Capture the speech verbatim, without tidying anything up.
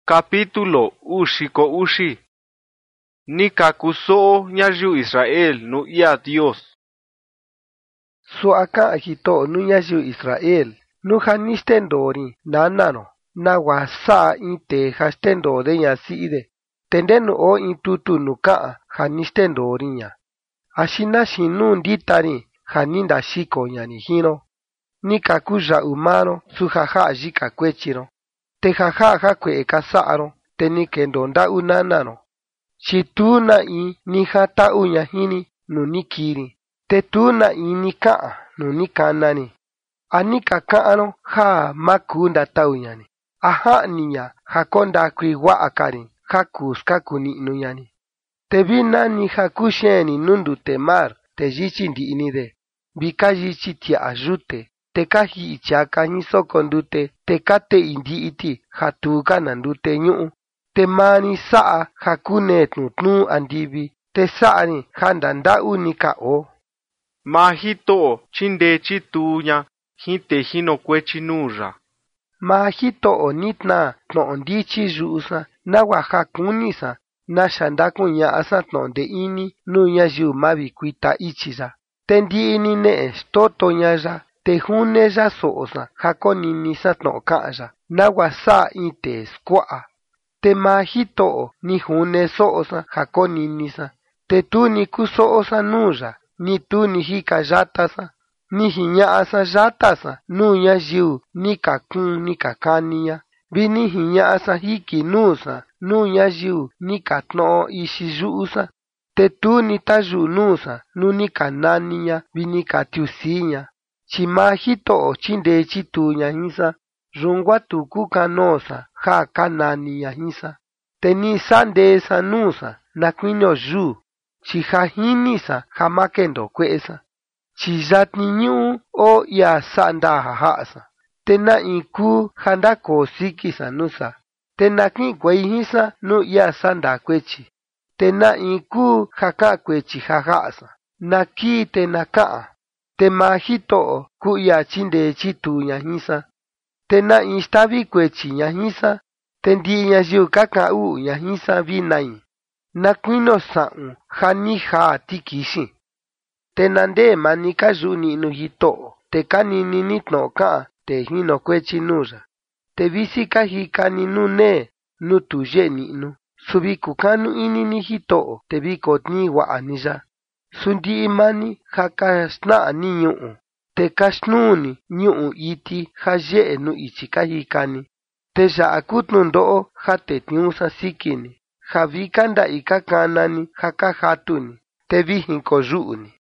Capítulo ushiko ushi. Nika kuso ñayu Israel nu ia Dios. Suaka agito nu ñayu Israel nu hanistendori nanano na wasa inte hastendode ñaside tendenu o intutu nuka hanistendoriña ashina shinu nditari haninda shiko ñani hino nika kuya umano sujaja jika kwechiro te jaja jakwe kasaro te nikendo nda unanano chituna i nijata uña hini nu nikiri te tuna i nika nu nikanani anika kaano ha makunda tauñani aha niña hakonda kwiwa akari hakus kakuni nuñani te vina ni hakusheni nundu te mar te yichi ndiinide vika yichi tia ajute te kahi ichaka nisoko ndute te kate indiiti hatuka na ndute nyuu te mani saa hakune tnutnu andivi te saani handanda unika o Mahito chinde chituña hinte hino kwechi nuja. Mahito o nitna tno ndichi yusa na wahakunisa na shandakunya asa tno de ini nunya yu mavi kuita ichiza tendi ini ne stoto nyaja te hune ja soosa hakonini sa tno kaya na wasa inte skwa te mahito ni hune soosa hakoninisa te tu ni kusoosa nuja ni tu ni hika jatasa ni hiña'asa yatasa nuña yiu ni kakun ni kakaniña vi ni hiña'asa hiki nusa nuña yiu ni katno'o ixi yu'usa te tu ni tayu nusa nu ni kananiña vi ni katiusiña chi mahito'o chinde chituña jisa rungua tuku kanosa ja kananiña jisa te ni sandesa nusa na kuinio yu chi ja jinisa ja makendo kue'esa chi yatni ñu'u o ia sa'nda jaja'asa te na in ku ja ndako sikisa nusa te na ki'in kuei jisa nu ia sa'nda kuechi te na in ku ja ka'an kuechi jaja'asa na ki te na ka'an te mahito'o ku ia chinde chituña jisa te na in stavi kuechi ña jisa te ndi'i ñayiu ka ka'an u'u ña jisa vinai na kuino sa'un ja ni jaa tikixi te nande mani ka yu'u ni'nu jito'o te kanini ni tno ka'an te jino kuechi nuya te visi ka jikani nune nu tu ye ni'nu suvi kukanu ini ni jito'o te viko tni wa'aniya sundi'i mani ja kasna'a ni ñu'u te kasnuni ñu'u iti ja ye'e nu ichi ka jikani te ya'a kutnu ndo'o ja tetniusa sikini ja vika nda'i ka kanani ja ka jatuni te vijin koyu'uni.